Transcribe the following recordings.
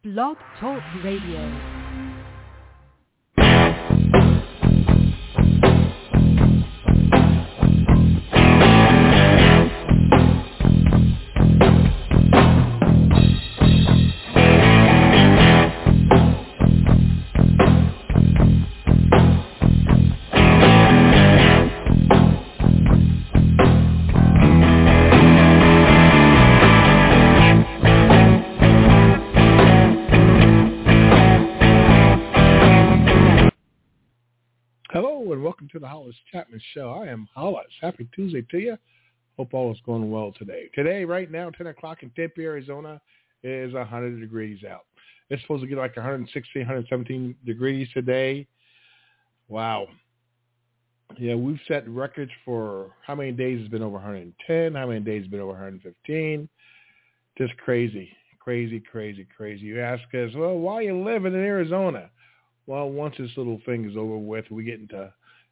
Blog Talk Radio. Welcome to the Hollis Chapman Show. I am Hollis. Happy Tuesday to you. Hope all is going well today. Today, right now, 10 o'clock in Tempe, Arizona, is 100 degrees out. It's supposed to get like 116, 117 degrees today. Wow. Yeah, we've set records for how many days it's been over 110, how many days it's been over 115. Just crazy, crazy, crazy, crazy. You ask us, well, why are you living in Arizona? Well, once this little thing is over with, we get into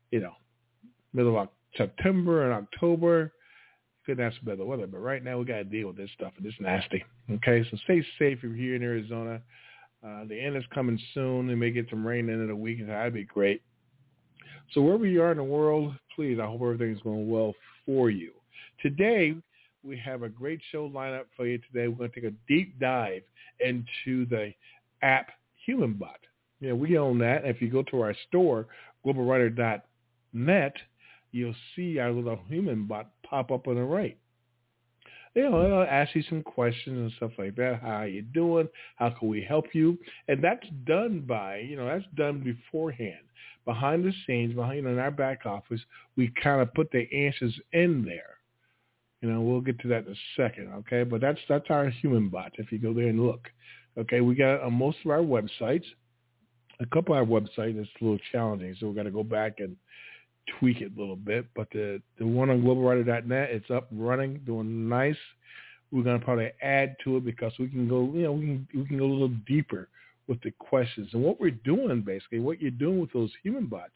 middle of September and October, couldn't ask for better weather. But right now we got to deal with this stuff, and it's nasty. Okay, so stay safe if you're here in Arizona. The end is coming soon. We may get some rain in the week, and that'd be great. So wherever you are in the world, please, I hope everything's going well for you. Today, we have a great show lineup for you today. We're going to take a deep dive into the app HumanBot. We own that. If you go to our store, globalwriter.net, you'll see our little HumanBot pop up on the right. It'll ask you some questions and stuff like that. How are you doing? How can we help you? And that's done by, that's done beforehand. Behind the scenes, in our back office, we kind of put the answers in there. We'll get to that in a second, okay? But that's our HumanBot, if you go there and look. Okay, we got on most of our websites. A couple of our websites is a little challenging, so we've got to go back and tweak it a little bit. But the one on globalwriter.net, it's up running, doing nice. We're going to probably add to it because we can go, we can go a little deeper with the questions. And what we're doing, basically, what you're doing with those HumanBots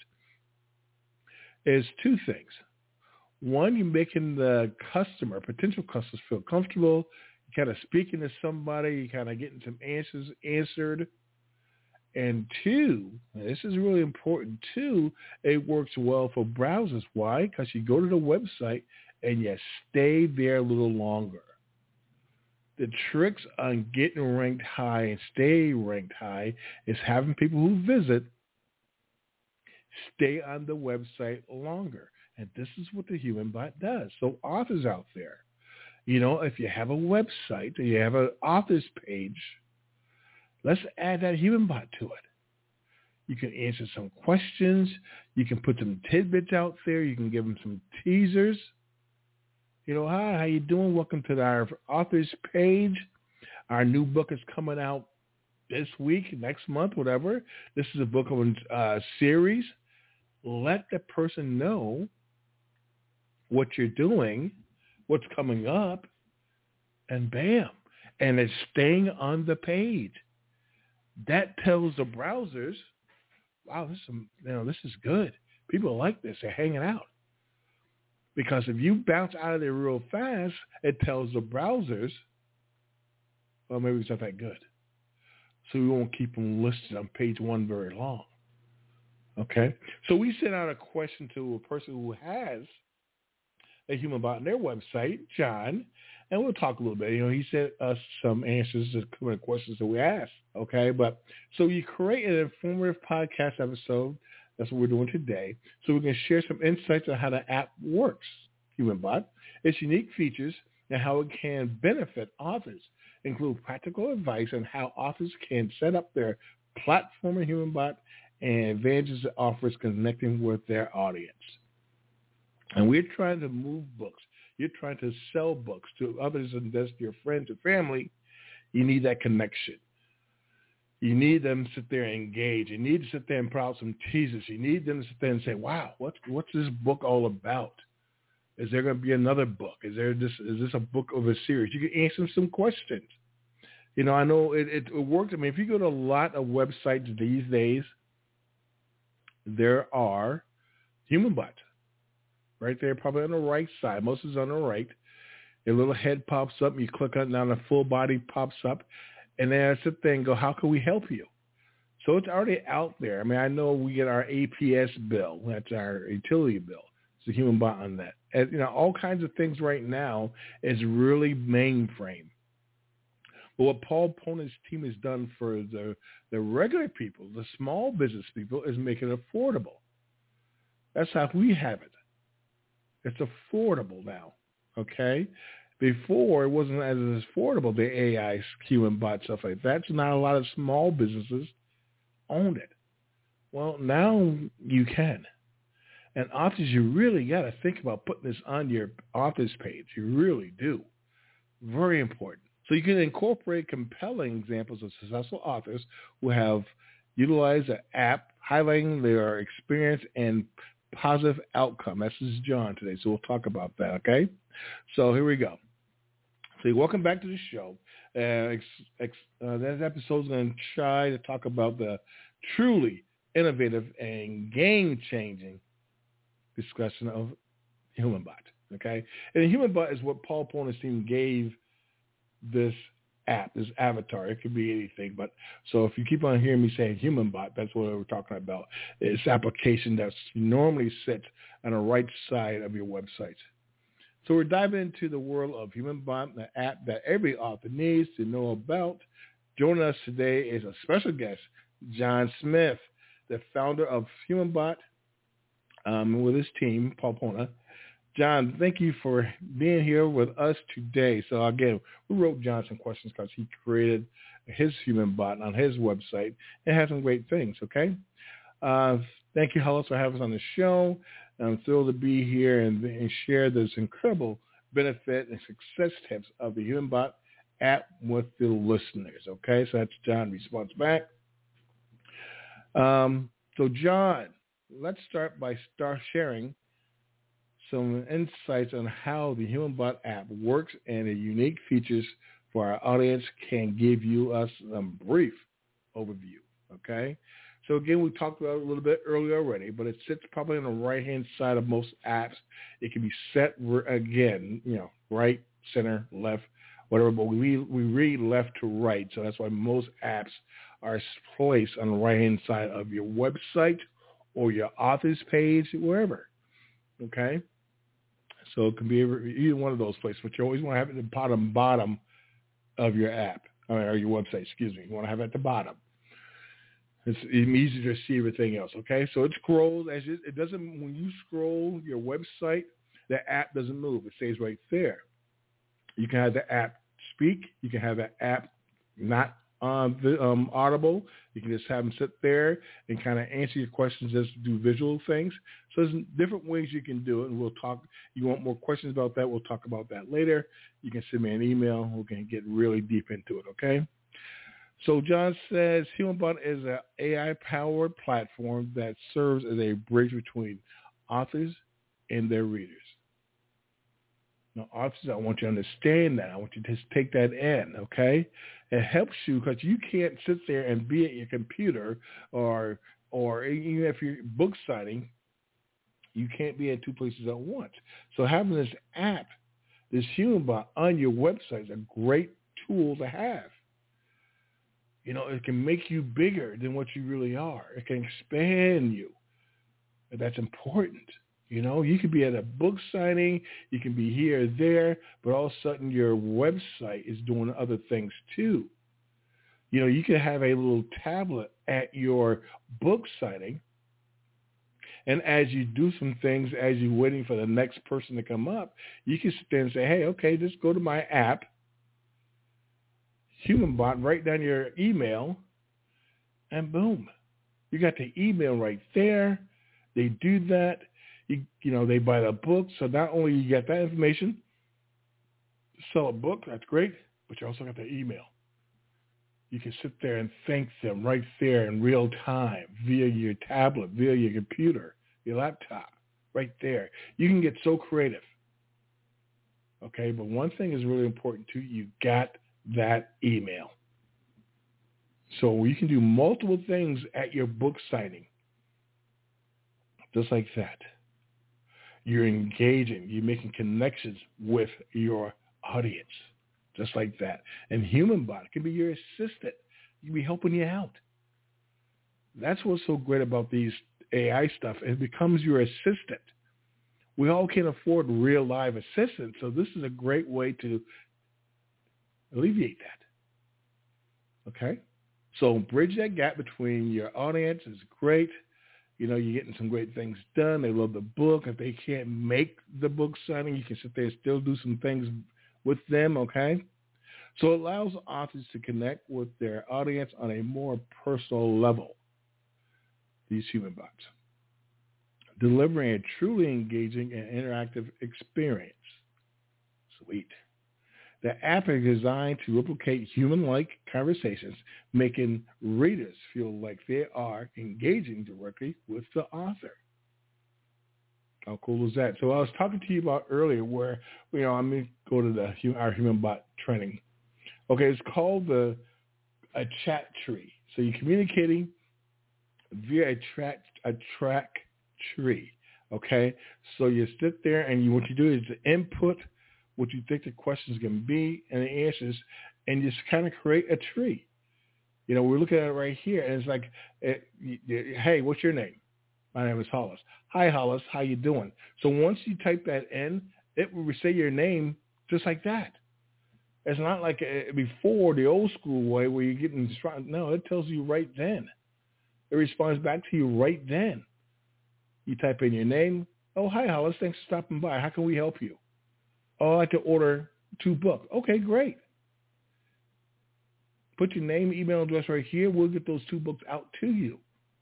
is two things. One, you're making the potential customers feel comfortable. You're kind of speaking to somebody. You're kind of getting some answers answered. And two, and this is really important too, it works well for browsers. Why? Because you go to the website and you stay there a little longer. The tricks on getting ranked high and staying ranked high is having people who visit stay on the website longer. And this is what the HumanBot does. So authors out there, if you have a website or you have an author's page, let's add that HumanBot to it. You can answer some questions. You can put some tidbits out there. You can give them some teasers. Hi, how you doing? Welcome to our author's page. Our new book is coming out this week, next month, whatever. This is a book of a series. Let the person know what you're doing, what's coming up, and bam. And it's staying on the page. That tells the browsers, wow, this is good. People like this. They're hanging out. Because if you bounce out of there real fast, it tells the browsers, well, maybe it's not that good. So we won't keep them listed on page one very long. Okay? So we sent out a question to a person who has a HumanBot on their website, John, and we'll talk a little bit. He sent us some answers to some of the questions that we asked. Okay, but so you create an informative podcast episode. That's what we're doing today. So we can share some insights on how the app works, HumanBot, its unique features, and how it can benefit authors. Include practical advice on how authors can set up their platform in HumanBot and advantages it offers connecting with their audience. And we're trying to move books. You're trying to sell books to others and that's your friends or family. You need that connection. You need them to sit there and engage. You need to sit there and put out some teasers. You need them to sit there and say, wow, what's this book all about? Is there going to be another book? Is this a book of a series? You can answer some questions. I know it works. I mean, if you go to a lot of websites these days, there are HumanBots. Right there, probably on the right side. Most is on the right. A little head pops up. You click on it, now the full body pops up. And then I sit there and go, how can we help you? So it's already out there. I mean, I know we get our APS bill. That's our utility bill. It's a human bot on that. And, you know, all kinds of things right now is really mainframe. But what Paul Pona's team has done for the regular people, the small business people, is make it affordable. That's how we have it. It's affordable now, okay? Before, it wasn't as affordable, the AI, human bot, stuff like that. So not a lot of small businesses owned it. Well, now you can. And authors, you really got to think about putting this on your authors page. You really do. Very important. So you can incorporate compelling examples of successful authors who have utilized an app highlighting their experience and positive outcome. This is John today, so we'll talk about that, okay? So here we go. So welcome back to the show. That episode is going to try to talk about the truly innovative and game-changing discussion of HumanBot, okay? And the HumanBot is what Paul Pona's team gave this app, this avatar. It could be anything, but so if you keep on hearing me saying HumanBot, that's what we're talking about. It's application that normally sits on the right side of your website. So we're diving into the world of HumanBot, the app that every author needs to know about. Joining us today is a special guest, John Smith, the founder of HumanBot, with his team, Paul Pona. John, thank you for being here with us today. So again, we wrote John some questions because he created his HumanBot on his website and has some great things, okay? Thank you, Hollis, for having us on the show. I'm thrilled to be here and share this incredible benefit and success tips of the HumanBot app with the listeners, okay? So that's John response back. So John, let's start by sharing some insights on how the HumanBot app works and the unique features for our audience can give us a brief overview, okay? So again, we talked about it a little bit earlier already, but it sits probably on the right-hand side of most apps. It can be set, again, you know, right, center, left, whatever, but we read left to right, so that's why most apps are placed on the right-hand side of your website or your author's page, wherever, okay? So it can be either one of those places, but you always want to have it at the bottom of your app, or your website, excuse me. You want to have it at the bottom. It's easy to see everything else, okay? So it scrolls. It doesn't, when you scroll your website, the app doesn't move. It stays right there. You can have the app speak. You can have the app not audible. You can just have them sit there and kind of answer your questions, just do visual things. So there's different ways you can do it, and we'll talk. You want more questions about that, we'll talk about that later. You can send me an email. We can get really deep into it, okay? So John says HumanBot is an AI-powered platform that serves as a bridge between authors and their readers. Now, authors, I want you to understand that. I want you to just take that in, okay? It helps you because you can't sit there and be at your computer or even if you're book signing, you can't be in two places at once. So having this app, this HumanBot on your website is a great tool to have. You know, it can make you bigger than what you really are. It can expand you. And that's important. You know, you could be at a book signing, you can be here or there, but all of a sudden your website is doing other things too. You know, you could have a little tablet at your book signing, and as you do some things, as you're waiting for the next person to come up, you can sit there and say, hey, okay, just go to my app, HumanBot, write down your email, and boom. You got the email right there. They do that. You know, they buy the book. So not only you get that information, sell a book, that's great, but you also got the email. You can sit there and thank them right there in real time via your tablet, via your computer, your laptop, right there. You can get so creative. Okay, but one thing is really important too. You got that email. So you can do multiple things at your book signing, just like that. You're engaging. You're making connections with your audience. just like that. And HumanBot can be your assistant. He can be helping you out. That's what's so great about these AI stuff. It becomes your assistant. We all can't afford real live assistants, so this is a great way to alleviate that. Okay? So bridge that gap between your audience is great. You know, you're getting some great things done. They love the book. If they can't make the book signing, you can sit there and still do some things with them, okay? So it allows authors to connect with their audience on a more personal level, these HumanBots, delivering a truly engaging and interactive experience. Sweet. The app is designed to replicate human-like conversations, making readers feel like they are engaging directly with the author. How cool is that? So I was talking to you about earlier where, you know, I'm going to go to our HumanBot training. Okay, it's called a chat tree. So you're communicating via a track tree. Okay, so you sit there and what you do is to input what you think the questions can be and the answers, and just kind of create a tree. You know, we're looking at it right here, and it's like, hey, what's your name? My name is Hollis. Hi, Hollis. How you doing? So once you type that in, it will say your name just like that. It's not like before the old school way where you're getting distracted. No, it tells you right then. It responds back to you right then. You type in your name. Oh, hi, Hollis. Thanks for stopping by. How can we help you? Oh, I'd like to order 2 books. Okay, great. Put your name, email address right here. We'll get those 2 books out to you.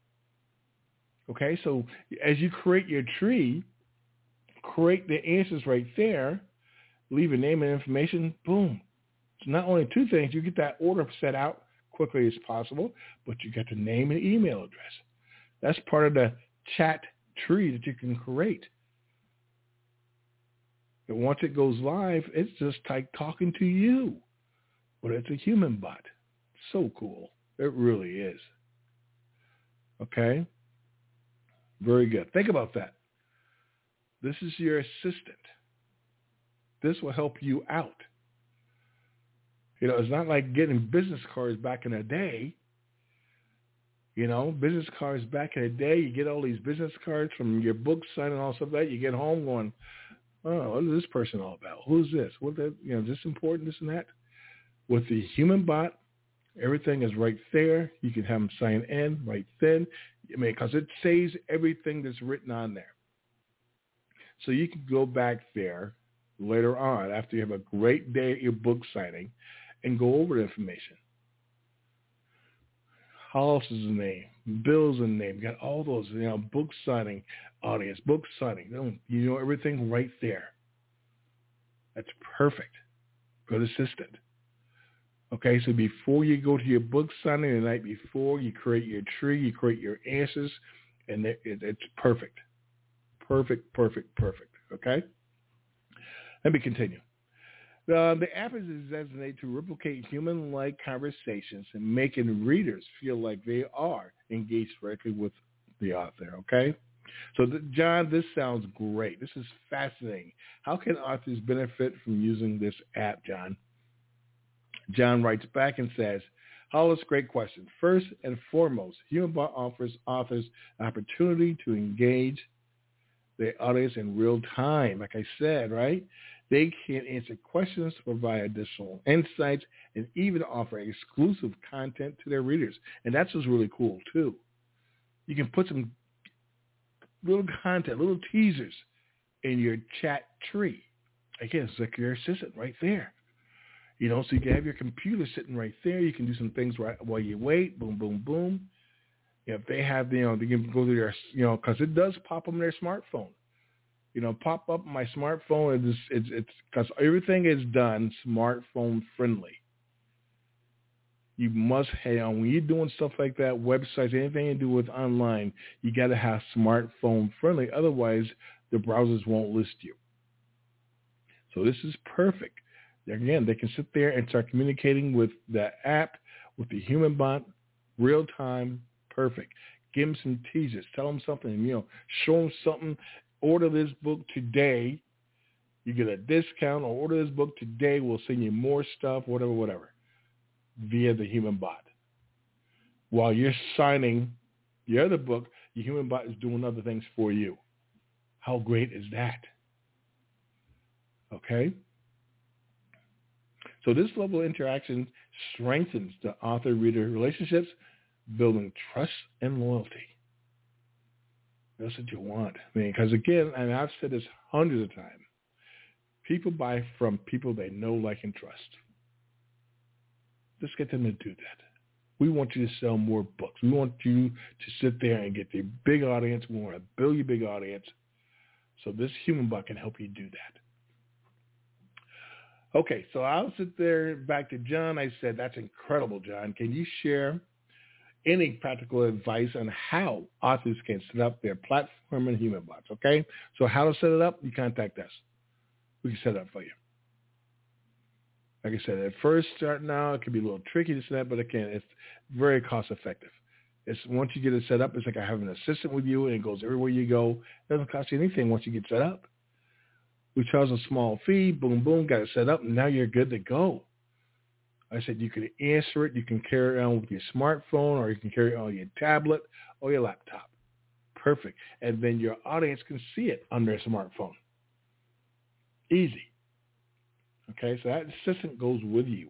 Okay, so as you create your tree, create the answers right there, leave your name and information, boom. So not only 2 things, you get that order set out quickly as possible, but you get the name and email address. That's part of the chat tree that you can create. And once it goes live, it's just like talking to you, but it's a HumanBot. So cool. It really is. Okay? Very good. Think about that. This is your assistant. This will help you out. You know, it's not like getting business cards back in the day. You know, business cards back in the day, you get all these business cards from your book signing and all stuff like that. You get home going, oh, what is this person all about? Who's this? What that? You know, is this important? This and that. With the HumanBot, everything is right there. You can have them sign in right then. I mean, because it saves everything that's written on there. So you can go back there later on after you have a great day at your book signing and go over the information. Hollis's name, Bill's name, got all those, you know, book signing audience, book signing. You know everything right there. That's perfect. Good assistant. Okay, so before you go to your book signing the night before, you create your tree, you create your answers, and it's perfect. Perfect. Okay? Let me continue. The app is designed to replicate human-like conversations and making readers feel like they are engaged directly with the author, okay? So, John, this sounds great. This is fascinating. How can authors benefit from using this app, John? John writes back and says, Hollis, great question. First and foremost, HumanBot offers authors an opportunity to engage the audience in real time. Like I said, right? They can answer questions, provide additional insights, and even offer exclusive content to their readers. And that's what's really cool, too. You can put some little content, little teasers in your chat tree. Again, it's like your assistant right there. You know, so you can have your computer sitting right there. You can do some things right while you wait. Boom, boom, boom. You know, if they have, you know, they can go to their, you know, because it does pop up on their smartphone. You know, pop up on my smartphone. It's because everything is done smartphone friendly. You must have, when you're doing stuff like that, websites, anything to do with online, you got to have smartphone friendly. Otherwise, the browsers won't list you. So this is perfect. Again, they can sit there and start communicating with the app, with the HumanBot, real time, perfect. Give them some teasers. Tell them something, you know, show them something. Order this book today, You get a discount or order this book today. We'll send you more stuff, whatever, via the human bot. While you're signing the other book, the human bot is doing other things for you. How great is that? Okay? So this level of interaction strengthens the author-reader relationships, building trust and loyalty. That's what you want. I mean, because again, and I've said this hundreds of times, people buy from people they know, like, and trust. Let's get them to do that. We want you to sell more books. We want you to sit there and get the big audience. We want to build your big audience. So this human bot can help you do that. Okay, so I'll sit there back to John. I said, that's incredible, John. Can you share any practical advice on how authors can set up their platform and human bots? Okay, so how to set it up, you contact us. We can set it up for you. Like I said, at first, starting out, it can be a little tricky to set up, but again, it's very cost effective. It's once you get it set up, it's like I have an assistant with you, and it goes everywhere you go. It doesn't cost you anything once you get set up. We charge a small fee, boom, boom, got it set up, and now you're good to go. I said you can answer it. You can carry it on with your smartphone, or you can carry it on your tablet or your laptop. Perfect. And then your audience can see it on their smartphone. Easy. Okay, so that assistant goes with you.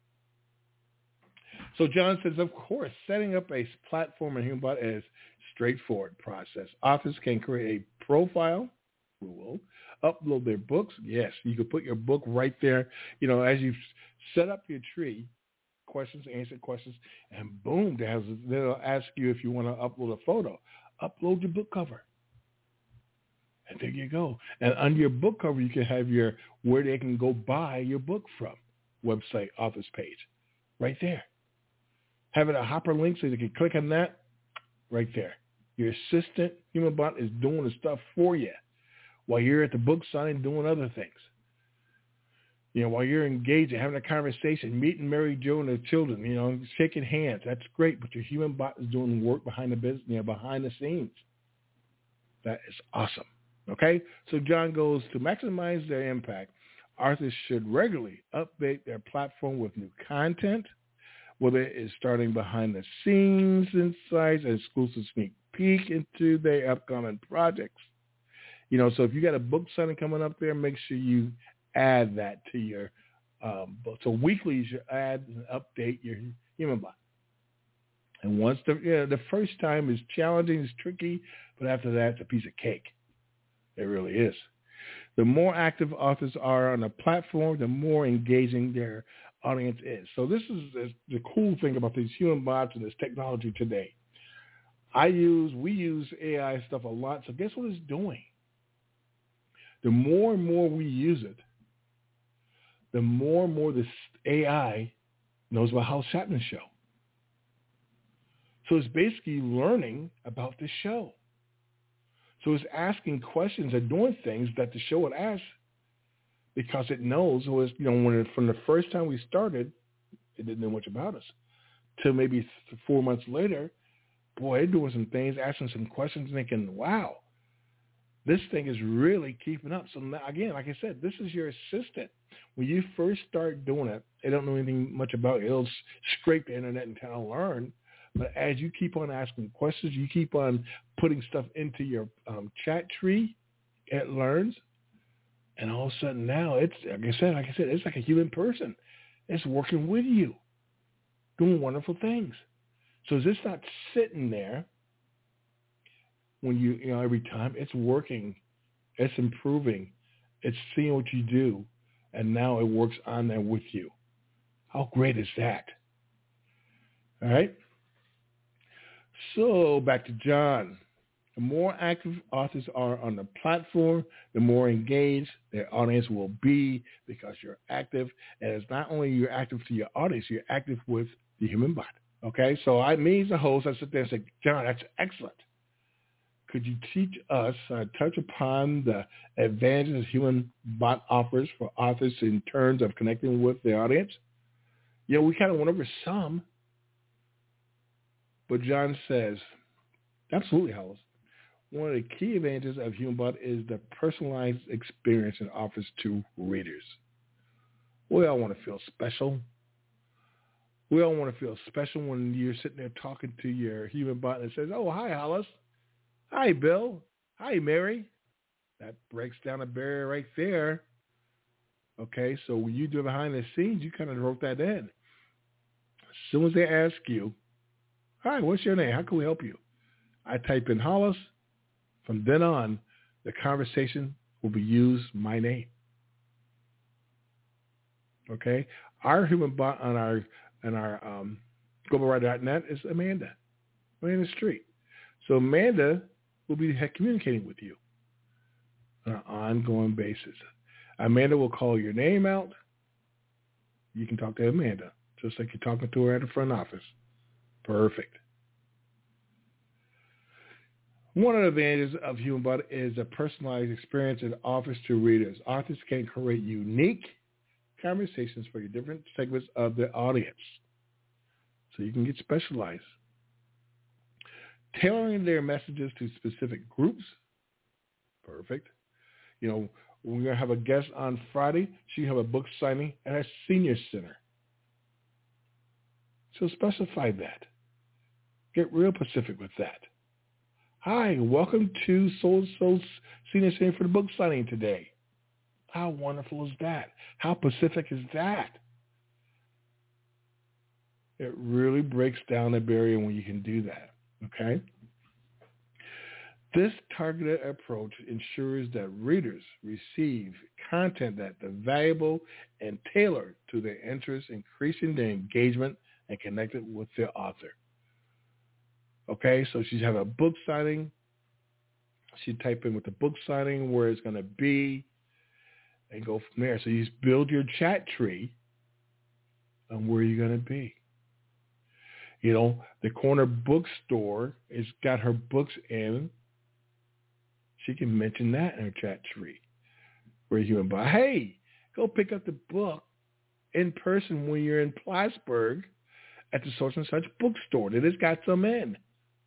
So John says, of course, setting up a platform in HumanBot is a straightforward process. Authors can create a profile, Google, upload their books. Yes, you can put your book right there. You know, as you set up your tree, questions, answer questions, and boom, they'll ask you if you want to upload a photo. Upload your book cover. And there you go. And under your book cover, you can have your where they can go buy your book from website, author's page, right there. Have it a hyperlink so they can click on that right there. Your assistant, human bot, is doing the stuff for you while you're at the book signing doing other things. You know, while you're engaging, having a conversation, meeting Mary Jo and the children, you know, shaking hands. That's great, but your human bot is doing work behind the business, you know, behind the scenes. That is awesome. Okay, so John goes, to maximize their impact, authors should regularly update their platform with new content, whether it is starting behind the scenes insights, an exclusive sneak peek into their upcoming projects. You know, so if you got a book signing coming up there, make sure you add that to your book. So weekly you should add and update your human bot. And once the first time is challenging, it's tricky, but after that, it's a piece of cake. It really is. The more active authors are on a platform, the more engaging their audience is. So this is the cool thing about these human bots and this technology today. We use AI stuff a lot. So guess what it's doing? The more and more we use it, the more and more this AI knows about Hal Shatner's show. So it's basically learning about the show. So it's asking questions and doing things that the show would ask because it knows. So it's, you know, from the first time we started, it didn't know much about us. Till maybe 4 months later, boy, they're doing some things, asking some questions, thinking, wow, this thing is really keeping up. So now, again, like I said, this is your assistant. When you first start doing it, they don't know anything much about it. It'll scrape the internet and kind of learn. But as you keep on asking questions, you keep on putting stuff into your chat tree, it learns. And all of a sudden now it's, like I said, it's like a human person. It's working with you, doing wonderful things. So it's just not sitting there when you know, every time. It's working. It's improving. It's seeing what you do. And now it works on there with you. How great is that? All right. So back to John. The more active authors are on the platform, the more engaged their audience will be because you're active. And it's not only you're active to your audience, you're active with the human bot. Okay, so me as a host, I sit there and say, John, that's excellent. Could you teach us, touch upon the advantages human bot offers for authors in terms of connecting with their audience? Yeah, we kind of went over some. But John says, absolutely, Hollis. one of the key advantages of HumanBot is the personalized experience it offers to readers. We all want to feel special. We all want to feel special when you're sitting there talking to your HumanBot and it says, oh, hi, Hollis. Hi, Bill. Hi, Mary. That breaks down a barrier right there. Okay, so when you do it behind the scenes, you kind of wrote that in. As soon as they ask you, hi, what's your name? How can we help you? I type in Hollis. From then on, the conversation will be used my name. Okay, our HumanBot on our globalwriter.net is Amanda Street. So Amanda will be communicating with you on an ongoing basis. Amanda will call your name out. You can talk to Amanda, just like you're talking to her at the front office. Perfect. One of the advantages of HumanBot is a personalized experience it offers to readers. Authors can create unique conversations for your different segments of the audience, so you can get specialized. Tailoring their messages to specific groups. Perfect. You know, we're going to have a guest on Friday. She'll have a book signing at our senior center. So specify that. Get real specific with that. Hi, welcome to So-and-so Senior Center for the book signing today. How wonderful is that? How specific is that? It really breaks down the barrier when you can do that, okay? This targeted approach ensures that readers receive content that is valuable and tailored to their interests, increasing their engagement and connected with their author. Okay, so she's having a book signing. She type in with the book signing where it's going to be and go from there. So you build your chat tree on where you're going to be. You know, the corner bookstore has got her books in. She can mention that in her chat tree where you can buy. Hey, go pick up the book in person when you're in Plattsburgh at the such and such bookstore. They just got some in.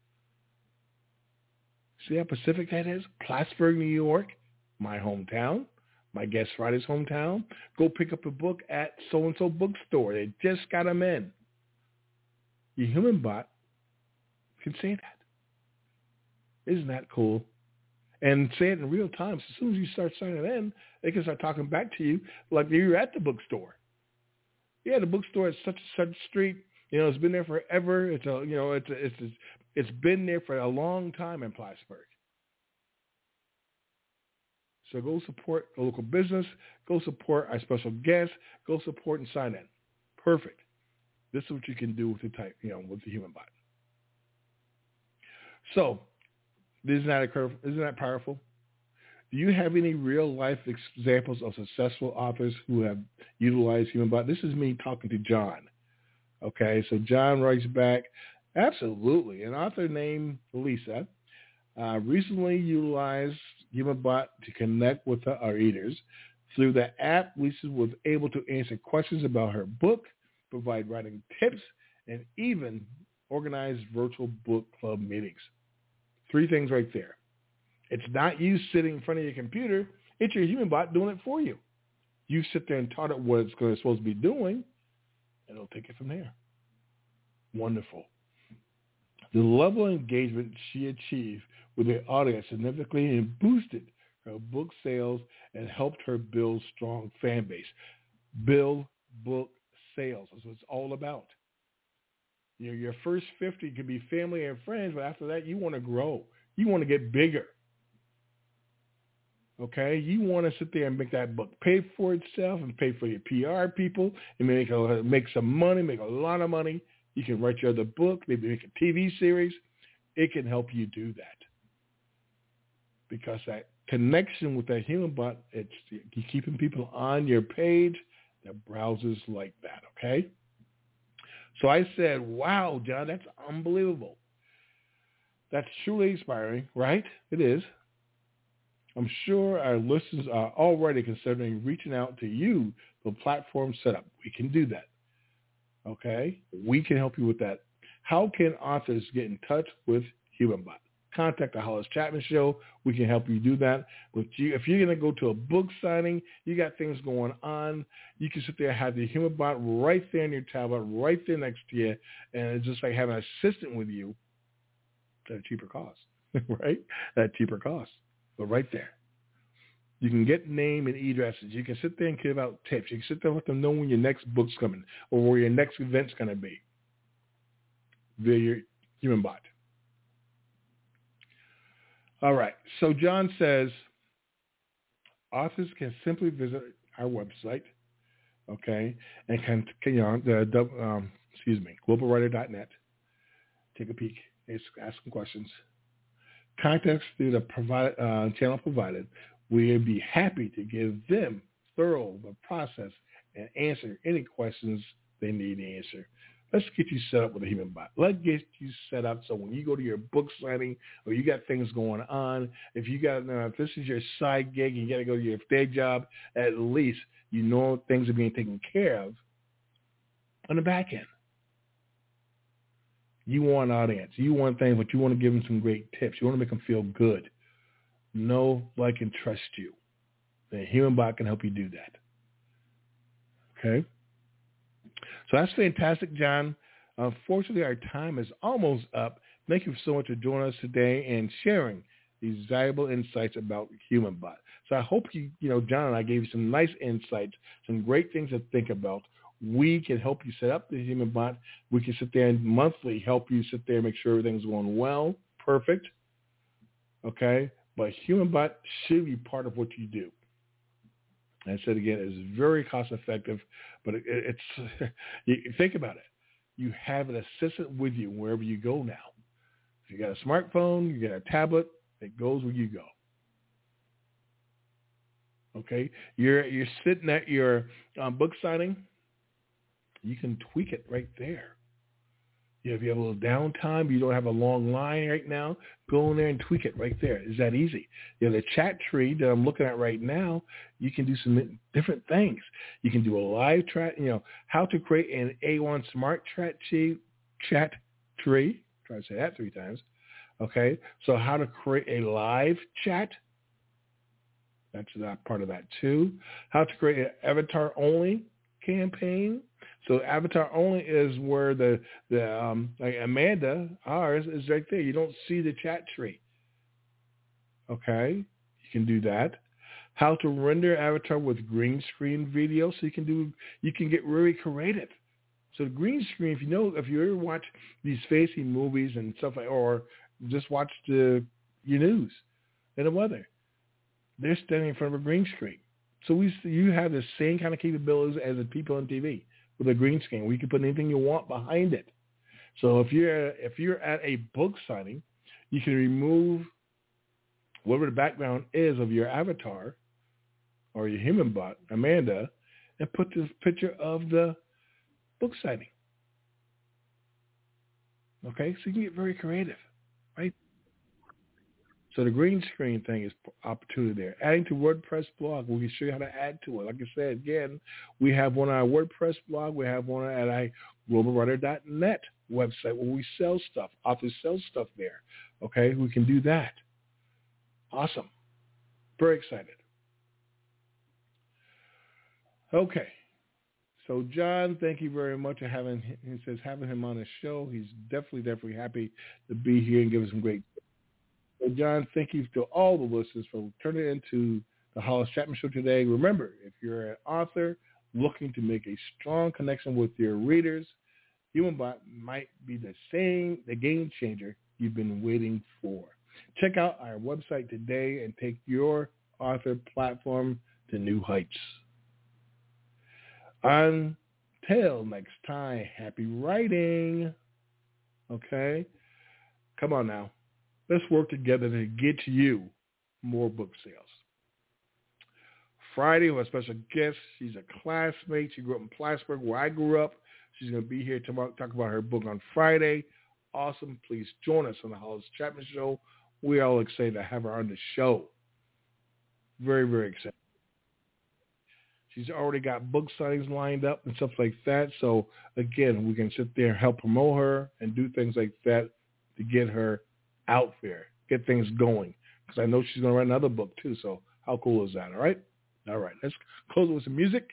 See how specific that is? Plattsburgh, New York, my hometown, my guest Friday's hometown. Go pick up a book at so-and-so bookstore. They just got them in. Your HumanBot can say that. Isn't that cool? And say it in real time. So as soon as you start signing in, they can start talking back to you like you're at the bookstore. Yeah, the bookstore is such and such street. You know, it's been there forever. It's been there for a long time in Plattsburgh. So go support a local business. Go support our special guests. Go support and sign in. Perfect. This is what you can do with the with the HumanBot. So, isn't that powerful? Do you have any real life examples of successful authors who have utilized HumanBot? This is me talking to John. Okay, so John writes back, absolutely. An author named Lisa recently utilized HumanBot to connect with our readers. Through the app, Lisa was able to answer questions about her book, provide writing tips, and even organize virtual book club meetings. 3 things right there. It's not you sitting in front of your computer. It's your HumanBot doing it for you. You sit there and taught it what it's supposed to be doing, and it'll take it from there. Wonderful. The level of engagement she achieved with her audience significantly boosted her book sales and helped her build strong fan base. Build book sales. That's what it's all about. You know, your first 50 could be family and friends, but after that, you want to grow. You want to get bigger. Okay? You want to sit there and make that book pay for itself and pay for your PR people and make some money, make a lot of money. You can write your other book, maybe make a TV series. It can help you do that. Because that connection with that HumanBot, it's keeping people on your page that browsers like that, okay? So I said, wow, John, that's unbelievable. That's truly inspiring, right? It is. I'm sure our listeners are already considering reaching out to you for platform setup. We can do that, okay? We can help you with that. How can authors get in touch with HumanBot? contact the Hollis Chapman Show. We can help you do that. But if you're going to go to a book signing, you got things going on, you can sit there and have the Human Bot right there in your tablet, right there next to you, and it's just like having an assistant with you at a cheaper cost, right? At a cheaper cost, but right there. You can get name and addresses. You can sit there and give out tips. You can sit there and let them know when your next book's coming or where your next event's going to be via your Human Bot. All right. So John says, authors can simply visit our website, okay, and can globalwriter.net. Take a peek. Ask some questions. Contact us through the channel provided. We'd be happy to give them thorough the process and answer any questions they need to answer. Let's get you set up with a Human Bot. Let's get you set up so when you go to your book signing or you got things going on, if this is your side gig and you got to go to your day job, at least you know things are being taken care of on the back end. You want an audience. You want things, but you want to give them some great tips. You want to make them feel good. Know, like, and trust you. The Human Bot can help you do that. Okay? So that's fantastic, John. Unfortunately, our time is almost up. Thank you so much for joining us today and sharing these valuable insights about Human Bot. So I hope John and I gave you some nice insights, some great things to think about. We can help you set up the Human Bot. We can sit there and monthly help you sit there and make sure everything's going well, perfect. Okay? But Human Bot should be part of what you do. And I said again, it's very cost effective, but it's you think about it. You have an assistant with you wherever you go now. If you got a smartphone, you got a tablet, it goes where you go. Okay? You're sitting at your book signing, you can tweak it right there. If you have a little downtime, you don't have a long line right now, go in there and tweak it right there. It's that easy. The chat tree that I'm looking at right now, you can do some different things. You can do a live chat, how to create an A1 smart chat tree. Try to say that 3 times. Okay, so how to create a live chat. That's not part of that too. How to create an avatar-only campaign. So avatar only is where the like Amanda, ours, is right there. You don't see the chat tree. Okay? You can do that. How to render avatar with green screen video. So you can get really creative. So the green screen, if you ever watch these fancy movies and stuff or just watch your news and the weather, they're standing in front of a green screen. So you have the same kind of capabilities as the people on TV. With a green screen, we can put anything you want behind it. So if you're at a book signing, you can remove whatever the background is of your avatar or your Human Bot, Amanda, and put this picture of the book signing. Okay, so you can get very creative, right? So the green screen thing is opportunity there. Adding to WordPress blog, we can show you how to add to it. Like I said, again, we have one on our WordPress blog. We have one at our globalwriter.net website where we sell stuff. Authors sell stuff there. Okay, we can do that. Awesome. Very excited. Okay. So John, thank you very much for having him on the show. He's definitely happy to be here and give us some great. So John, thank you to all the listeners for turning into the Hollis Chapman Show today. Remember, if you're an author looking to make a strong connection with your readers, Human Bot might be the game changer you've been waiting for. Check out our website today and take your author platform to new heights. Until next time, happy writing. Okay? Come on now. Let's work together to get you more book sales. Friday, we have a special guest. She's a classmate. She grew up in Plattsburgh, where I grew up. She's going to be here to talk about her book on Friday. Awesome. Please join us on the Hollis Chapman Show. We're all excited to have her on the show. Very excited. She's already got book signings lined up and stuff like that. So, again, we can sit there and help promote her and do things like that to get her out there get things going. Because I know she's going to write another book, too. So how cool is that, all right? All right, let's close it with some music.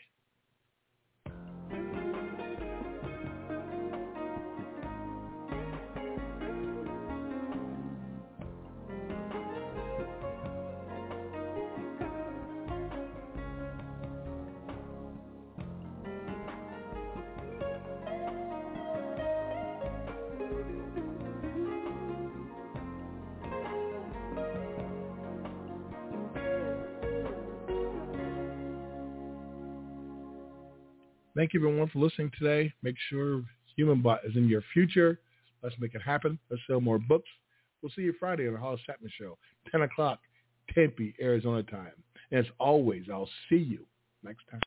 Thank you, everyone, for listening today. Make sure HumanBot is in your future. Let's make it happen. Let's sell more books. We'll see you Friday on the Hollis Chapman Show, 10 o'clock, Tempe, Arizona time. And as always, I'll see you next time.